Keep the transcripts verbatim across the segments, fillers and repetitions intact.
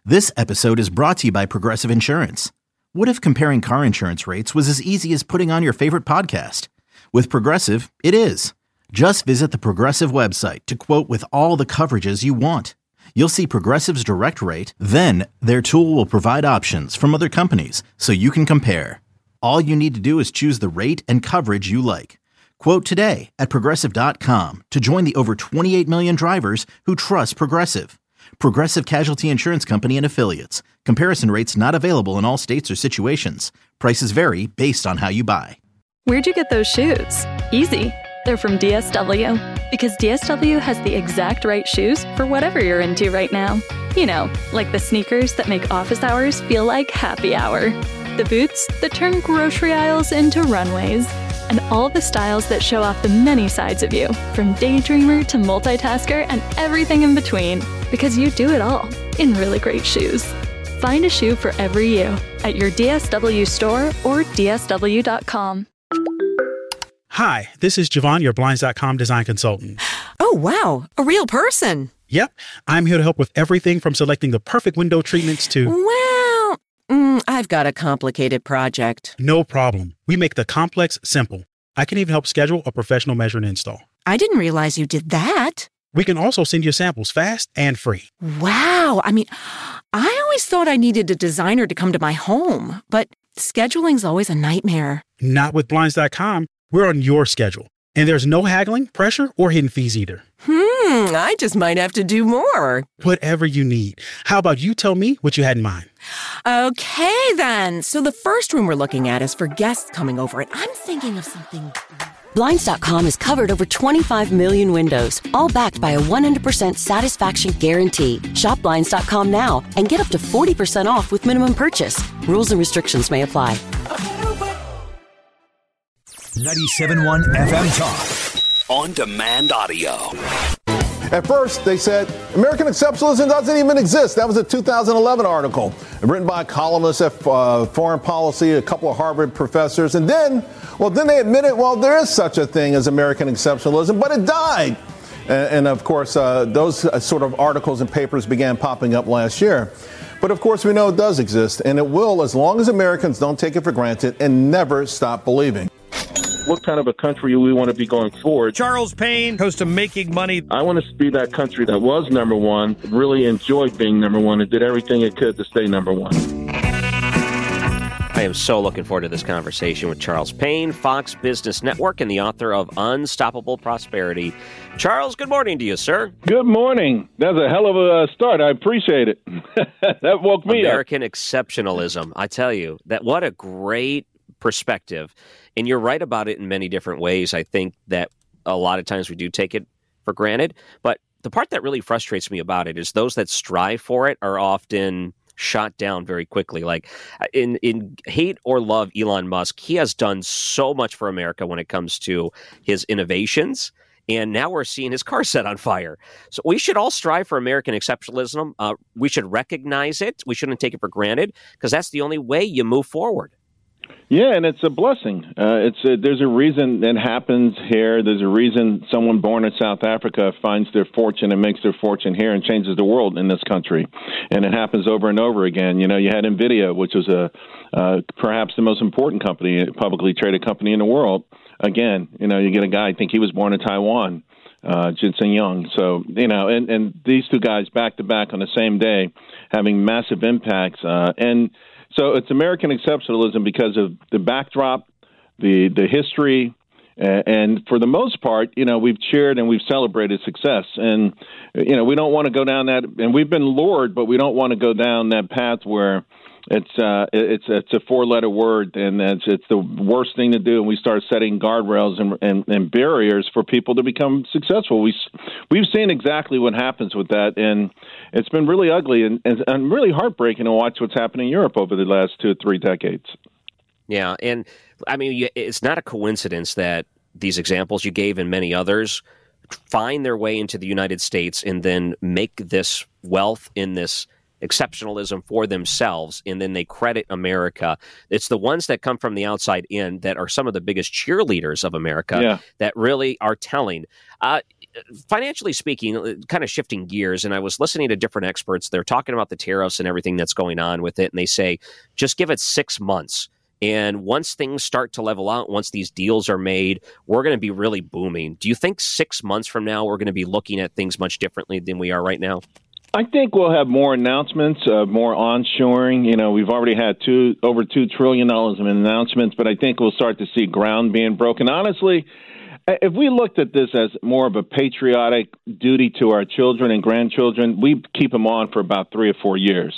This episode is brought to you by Progressive Insurance. What if comparing car insurance rates was as easy as putting on your favorite podcast? With Progressive, it is. Just visit the Progressive website to quote with all the coverages you want. You'll see Progressive's direct rate, then their tool will provide options from other companies so you can compare. All you need to do is choose the rate and coverage you like. Quote today at progressive dot com to join the over twenty-eight million drivers who trust Progressive. Progressive Casualty Insurance Company and Affiliates. Comparison rates not available in all states or situations. Prices vary based on how you buy. Where'd you get those shoes? Easy. They're from D S W. Because D S W has the exact right shoes for whatever you're into right now. You know, like the sneakers that make office hours feel like happy hour. The boots that turn grocery aisles into runways. And all the styles that show off the many sides of you, from daydreamer to multitasker and everything in between. Because you do it all in really great shoes. Find a shoe for every you at your D S W store or D S W dot com. Hi, this is Javon, your Blinds dot com design consultant. Oh, wow. A real person. Yep. I'm here to help with everything from selecting the perfect window treatments to... Well, mm, I've got a complicated project. No problem. We make the complex simple. I can even help schedule a professional measure and install. I didn't realize you did that. We can also send you samples fast and free. Wow. I mean, I always thought I needed a designer to come to my home, but scheduling's always a nightmare. Not with Blinds dot com. We're on your schedule. And there's no haggling, pressure, or hidden fees either. Hmm, I just might have to do more. Whatever you need. How about you tell me what you had in mind? Okay, then. So the first room we're looking at is for guests coming over, and I'm thinking of something... Blinds dot com has covered over twenty-five million windows, all backed by a one hundred percent satisfaction guarantee. Shop Blinds dot com now and get up to forty percent off with minimum purchase. Rules and restrictions may apply. ninety-seven point one F M Talk. On-demand audio. At first, they said American exceptionalism doesn't even exist. That was a two thousand eleven article written by columnists at uh, Foreign Policy, a couple of Harvard professors. And then, well, then they admitted, well, there is such a thing as American exceptionalism, but it died. And, and of course, uh, those sort of articles and papers began popping up last year. But of course, we know it does exist, and it will as long as Americans don't take it for granted and never stop believing. What kind of a country we want to be going forward. Charles Payne, host of Making Money. I want to be that country that was number one, really enjoyed being number one, and did everything it could to stay number one. I am so looking forward to this conversation with Charles Payne, Fox Business Network, and the author of Unstoppable Prosperity. Charles, good morning to you, sir. Good morning. That's a hell of a start. I appreciate it. That woke me American up. exceptionalism. I tell you, that what a great perspective. And you're right about it in many different ways. I think that a lot of times we do take it for granted. But the part that really frustrates me about it is those that strive for it are often shot down very quickly. Like in, in hate or love Elon Musk, he has done so much for America when it comes to his innovations. And now we're seeing his car set on fire. So we should all strive for American exceptionalism. Uh, we should recognize it. We shouldn't take it for granted because that's the only way you move forward. Yeah, and it's a blessing. Uh, it's a, there's a reason that happens here. There's a reason someone born in South Africa finds their fortune and makes their fortune here and changes the world in this country. And it happens over and over again. You know, you had NVIDIA, which was a uh, perhaps the most important company, a publicly traded company in the world. Again, you know, you get a guy, I think he was born in Taiwan, uh, Jensen Young. So, you know, and, and these two guys back to back on the same day having massive impacts. Uh, and So it's American exceptionalism because of the backdrop, the the history, uh, and for the most part, you know, we've cheered and we've celebrated success. And, you know, we don't want to go down that, and we've been lured, but we don't want to go down that path where it's uh, it's it's a four-letter word, and it's it's the worst thing to do. And we start setting guardrails and, and, and barriers for people to become successful. We we've seen exactly what happens with that, and it's been really ugly and, and, and really heartbreaking to watch what's happened in Europe over the last two or three decades. Yeah, and I mean, it's not a coincidence that these examples you gave and many others find their way into the United States and then make this wealth in this exceptionalism for themselves, and then they credit America. It's the ones that come from the outside in that are some of the biggest cheerleaders of America, yeah, that really are telling. Uh, financially speaking, kind of shifting gears, and I was listening to different experts. They're talking about the tariffs and everything that's going on with it, and they say, just give it six months. And once things start to level out, once these deals are made, we're going to be really booming. Do you think six months from now, we're going to be looking at things much differently than we are right now? I think we'll have more announcements, uh, more onshoring. You know, we've already had two over two trillion dollars in announcements, but I think we'll start to see ground being broken. Honestly, if we looked at this as more of a patriotic duty to our children and grandchildren, we keep them on for about three or four years.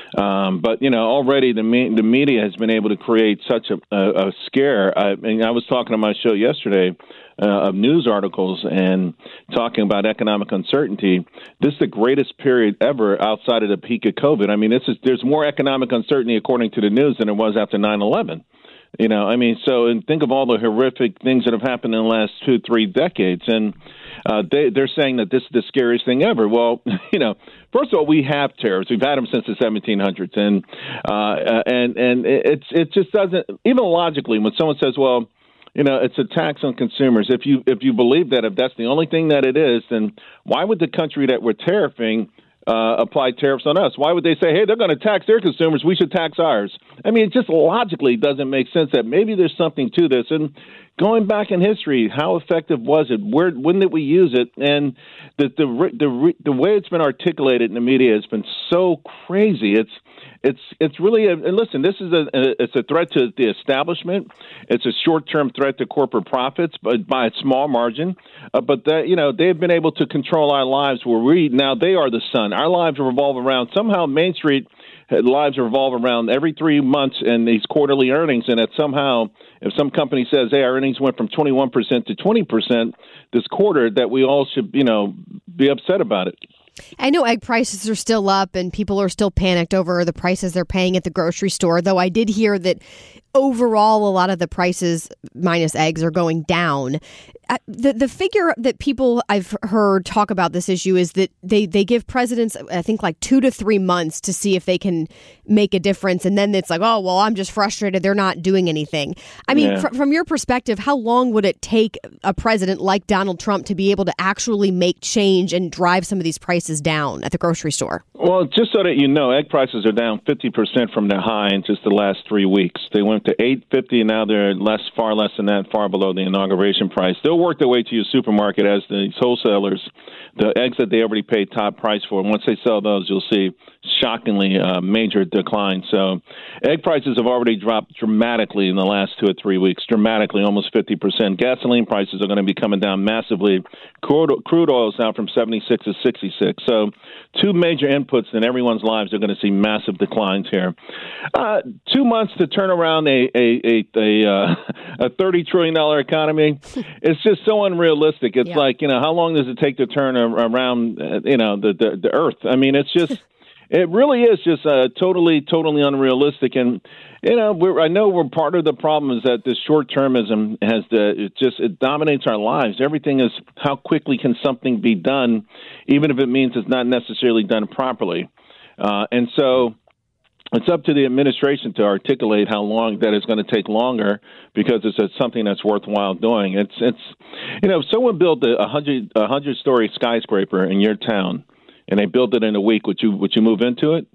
Um, but, you know, already the me- the media has been able to create such a, a, a scare. I, and I was talking on my show yesterday uh, of news articles and talking about economic uncertainty. This is the greatest period ever outside of the peak of COVID. I mean, this is there's more economic uncertainty, according to the news, than there was after nine eleven. You know, I mean, so and think of all the horrific things that have happened in the last two, three decades. And uh, they, they're saying that this is the scariest thing ever. Well, you know, first of all, we have tariffs. We've had them since the seventeen hundreds. And uh, and and it's it just doesn't, even logically, when someone says, well, you know, it's a tax on consumers. If you if you believe that, if that's the only thing that it is, then why would the country that we're tariffing Uh, apply tariffs on us? Why would they say, hey, they're going to tax their consumers, we should tax ours? I mean, it just logically doesn't make sense that maybe there's something to this. And going back in history, how effective was it? Where, when did we use it? And the the the the way it's been articulated in the media has been so crazy. It's it's it's really a, and listen, this is a, a it's a threat to the establishment. It's a short-term threat to corporate profits, but by a small margin. Uh, but that, you know, they've been able to control our lives where we now they are the sun. Our lives revolve around somehow Main Street lives revolve around every three months and these quarterly earnings, and that somehow if some company says, hey, our earnings went from twenty-one percent to twenty percent this quarter, that we all should, you know, be upset about it. I know egg prices are still up and people are still panicked over the prices they're paying at the grocery store, though I did hear that overall a lot of the prices minus eggs are going down. Uh, the the figure that people I've heard talk about this issue is that they, they give presidents, I think, like two to three months to see if they can make a difference. And then it's like, oh, well, I'm just frustrated. They're not doing anything. I mean, yeah. fr- from your perspective, how long would it take a president like Donald Trump to be able to actually make change and drive some of these prices down at the grocery store? Well, just so that you know, egg prices are down fifty percent from their high in just the last three weeks. They went to eight fifty, and now they're less, far less than that, far below the inauguration price. They'll work their way to your supermarket as these wholesalers, the eggs that they already paid top price for. And once they sell those, you'll see shockingly uh, major decline. So egg prices have already dropped dramatically in the last two or three weeks, dramatically, almost fifty percent. Gasoline prices are going to be coming down massively. Crude, crude oil is now from seventy-six to sixty-six. So two major inputs in everyone's lives are going to see massive declines here. Uh, two months to turn around a a a, a, uh, a thirty trillion dollars economy, it's just so unrealistic. It's yeah. like, you know, how long does it take to turn around, uh, you know, the, the, the earth? I mean, it's just... It really is just uh, totally, totally unrealistic. And, you know, we're, I know we're part of the problem is that this short-termism has the, it just, it dominates our lives. Everything is how quickly can something be done, even if it means it's not necessarily done properly. Uh, and so it's up to the administration to articulate how long that is going to take longer, because it's a, something that's worthwhile doing. It's, it's, you know, if someone built a hundred, a hundred-story skyscraper in your town, and they built it in a week, would you would you move into it?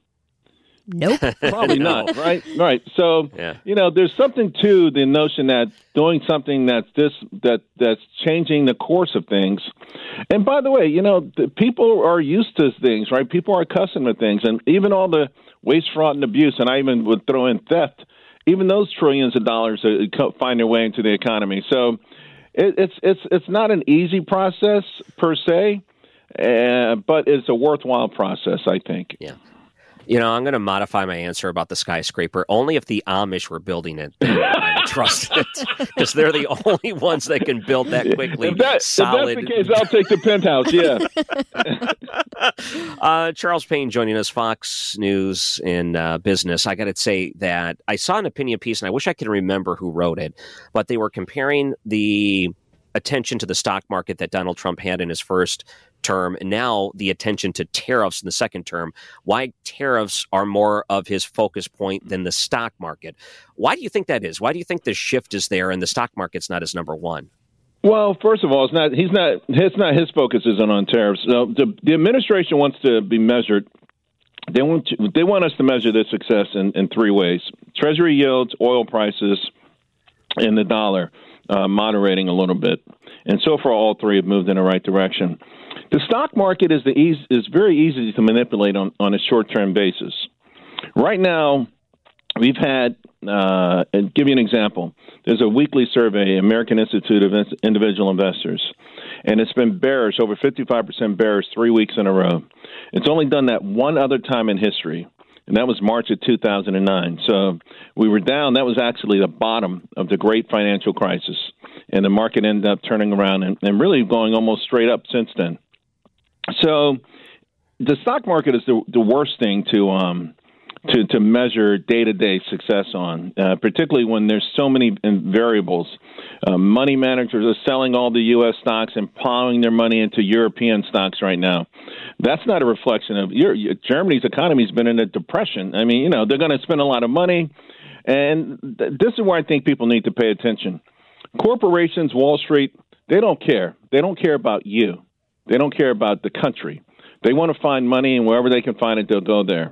Nope. Probably no. not, right? Right. So, yeah. you know, there's something to the notion that doing something that's this that that's changing the course of things. And by the way, you know, the people are used to things, right? People are accustomed to things, and even all the waste, fraud, and abuse, and I even would throw in theft. Even those trillions of dollars find their way into the economy. So, it, it's it's it's not an easy process per se. Uh, but it's a worthwhile process, I think. Yeah. You know, I'm going to modify my answer about the skyscraper. Only if the Amish were building it, I would trust it, because they're the only ones that can build that quickly. If, that, solid. if that's the case, I'll take the penthouse, yeah. uh, Charles Payne joining us, Fox News in uh, Business. I got to say that I saw an opinion piece, and I wish I could remember who wrote it, but they were comparing the attention to the stock market that Donald Trump had in his first term, and now the attention to tariffs in the second term. Why tariffs are more of his focus point than the stock market. Why do you think that is? Why do you think the shift is there and the stock market's not his number one? Well, first of all, it's not. He's not. It's not his focus isn't on tariffs. So the, the administration wants to be measured. They want. To, they want us to measure their success in, in three ways: Treasury yields, oil prices, and the dollar uh, moderating a little bit. And so far, all three have moved in the right direction. The stock market is the easy, is very easy to manipulate on, on a short-term basis. Right now, we've had. Uh, and give you an example. There's a weekly survey, American Institute of Individual Investors, and it's been bearish, over fifty-five percent bearish, three weeks in a row. It's only done that one other time in history, and that was March of two thousand nine. So we were down. That was actually the bottom of the great financial crisis, and the market ended up turning around and, and really going almost straight up since then. So the stock market is the, the worst thing to um, to, to measure day-to-day success on, uh, particularly when there's so many variables. Uh, money managers are selling all the U S stocks and plowing their money into European stocks right now. That's not a reflection of your, Germany's economy has been in a depression. I mean, you know, they're going to spend a lot of money, and th- this is where I think people need to pay attention. Corporations, Wall Street, they don't care. They don't care about you. They don't care about the country. They want to find money, and wherever they can find it, they'll go there.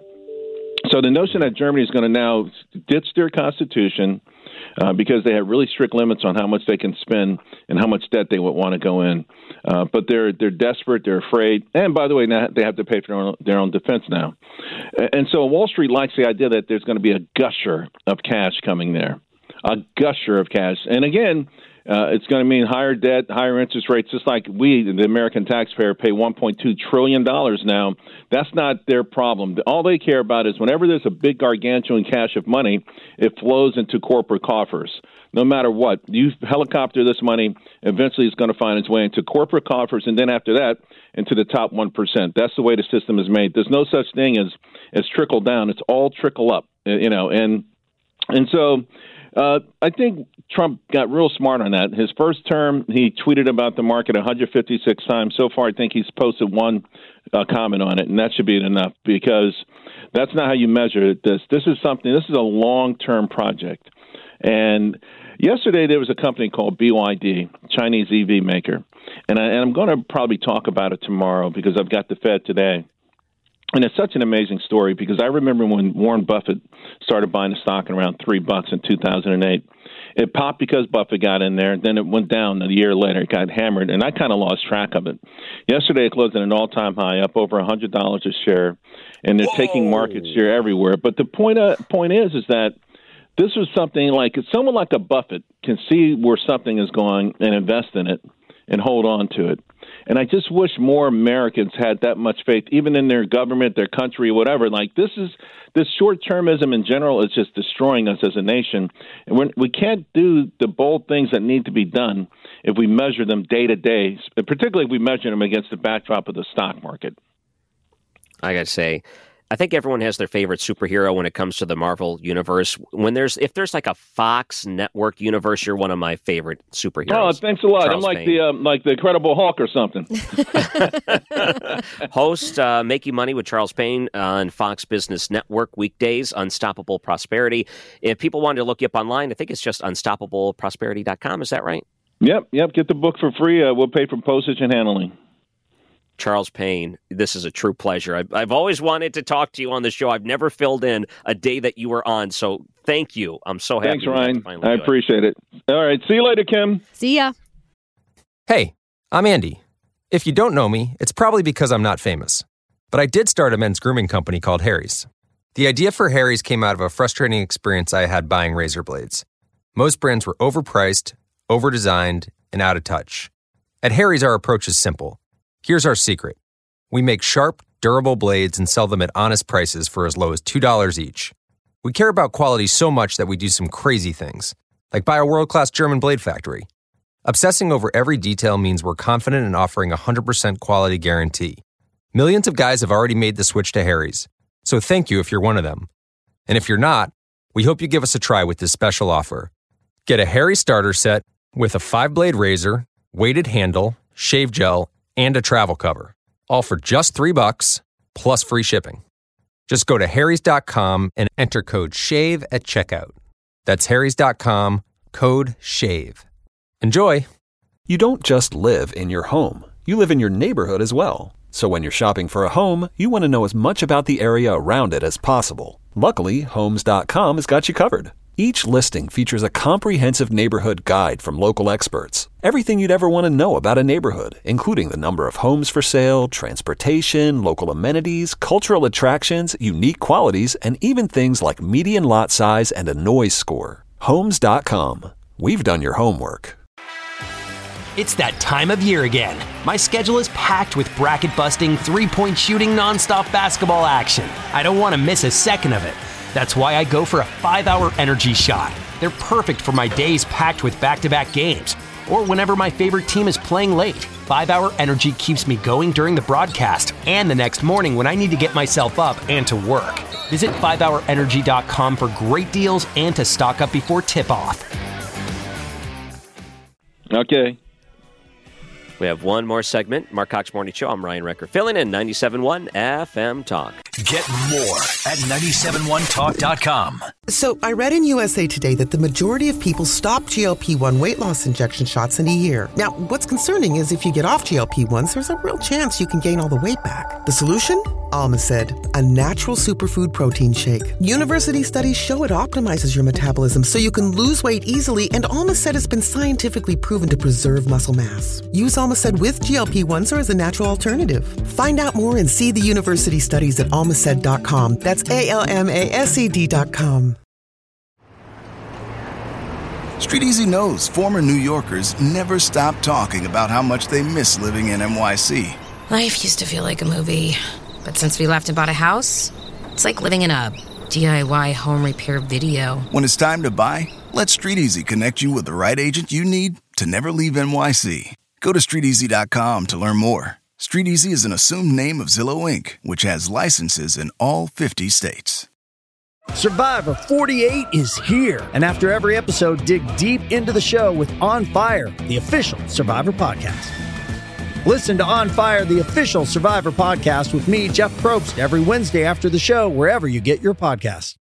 So the notion that Germany is going to now ditch their constitution uh, because they have really strict limits on how much they can spend and how much debt they would want to go in, uh, but they're they're desperate, they're afraid, and by the way, now they have to pay for their own, their own defense now. And so Wall Street likes the idea that there's going to be a gusher of cash coming there, a gusher of cash, and again. Uh, it's going to mean higher debt, higher interest rates, just like we, the American taxpayer, pay one point two trillion dollars now. That's not their problem. All they care about is whenever there's a big gargantuan cache of money, it flows into corporate coffers. No matter what, you helicopter this money, eventually it's going to find its way into corporate coffers, and then after that, into the top one percent. That's the way the system is made. There's no such thing as, as trickle down. It's all trickle up, you know, and and so... Uh, I think Trump got real smart on that. His first term, he tweeted about the market one hundred fifty-six times. So far, I think he's posted one uh, comment on it, and that should be enough because that's not how you measure this. This is something, this is a long-term project. And yesterday, there was a company called B Y D, Chinese E V maker. And, I, and I'm going to probably talk about it tomorrow because I've got the Fed today. And it's such an amazing story because I remember when Warren Buffett started buying the stock at around three bucks in two thousand eight. It popped because Buffett got in there. Then it went down a year later. It got hammered, and I kind of lost track of it. Yesterday, it closed at an all-time high, up over one hundred dollars a share, and they're Whoa. taking market share everywhere. But the point uh, point is, is that this was something like someone like a Buffett can see where something is going and invest in it and hold on to it. And I just wish more Americans had that much faith, even in their government, their country, whatever. Like this is this short-termism in general is just destroying us as a nation. And we're, we can't do the bold things that need to be done if we measure them day to day, particularly if we measure them against the backdrop of the stock market. I got to say, I think everyone has their favorite superhero when it comes to the Marvel universe. When there's if there's like a Fox Network universe, you're one of my favorite superheroes. Oh, thanks a lot. Charles I'm like Payne. the um, like the Incredible Hulk or something. Host uh, Making Money with Charles Payne on Fox Business Network weekdays, Unstoppable Prosperity. If people wanted to look you up online, I think it's just unstoppable prosperity dot com. Is that right? Yep, yep. Get the book for free. Uh, we'll pay for postage and handling. Charles Payne, this is a true pleasure. I've, I've always wanted to talk to you on the show. I've never filled in a day that you were on, so thank you. I'm so happy. Thanks, Ryan. I appreciate it. it. All right, see you later, Kim. See ya. Hey, I'm Andy. If you don't know me, it's probably because I'm not famous. But I did start a men's grooming company called Harry's. The idea for Harry's came out of a frustrating experience I had buying razor blades. Most brands were overpriced, overdesigned, and out of touch. At Harry's, our approach is simple. Here's our secret. We make sharp, durable blades and sell them at honest prices for as low as two dollars each. We care about quality so much that we do some crazy things, like buy a world-class German blade factory. Obsessing over every detail means we're confident in offering a one hundred percent quality guarantee. Millions of guys have already made the switch to Harry's, so thank you if you're one of them. And if you're not, we hope you give us a try with this special offer. Get a Harry's starter set with a five-blade razor, weighted handle, shave gel, and a travel cover, all for just three bucks plus free shipping. Just go to harrys dot com and enter code SHAVE at checkout. That's harrys dot com, code SHAVE. Enjoy! You don't just live in your home. You live in your neighborhood as well. So when you're shopping for a home, you want to know as much about the area around it as possible. Luckily, Homes dot com has got you covered. Each listing features a comprehensive neighborhood guide from local experts. Everything you'd ever want to know about a neighborhood, including the number of homes for sale, transportation, local amenities, cultural attractions, unique qualities, and even things like median lot size and a noise score. Homes dot com. We've done your homework. It's that time of year again. My schedule is packed with bracket-busting, three-point shooting, nonstop basketball action. I don't want to miss a second of it. That's why I go for a five-hour energy shot. They're perfect for my days packed with back-to-back games, or whenever my favorite team is playing late. five-hour energy keeps me going during the broadcast and the next morning when I need to get myself up and to work. Visit five hour energy dot com for great deals and to stock up before tip-off. Okay. We have one more segment. Mark Cox Morning Show. I'm Ryan Recker, filling in ninety-seven point one F M Talk. Get more at nine seven one talk dot com. So I read in U S A Today that the majority of people stop G L P one weight loss injection shots in a year. Now, what's concerning is if you get off G L P ones, there's a real chance you can gain all the weight back. The solution? Almacid, a natural superfood protein shake. University studies show it optimizes your metabolism so you can lose weight easily, and Almacid has been scientifically proven to preserve muscle mass. Use Almacid with G L P ones or as a natural alternative. Find out more and see the university studies at almacid dot com. That's A L M A S E D dot com. Street Easy knows former New Yorkers never stop talking about how much they miss living in N Y C. Life used to feel like a movie, but since we left and bought a house, it's like living in a D I Y home repair video. When it's time to buy, let Street Easy connect you with the right agent you need to never leave N Y C. Go to street easy dot com to learn more. Street Easy is an assumed name of Zillow Incorporated, which has licenses in all fifty states. Survivor forty-eight is here. And after every episode, dig deep into the show with On Fire, the official Survivor podcast. Listen to On Fire, the official Survivor podcast with me, Jeff Probst, every Wednesday after the show, wherever you get your podcasts.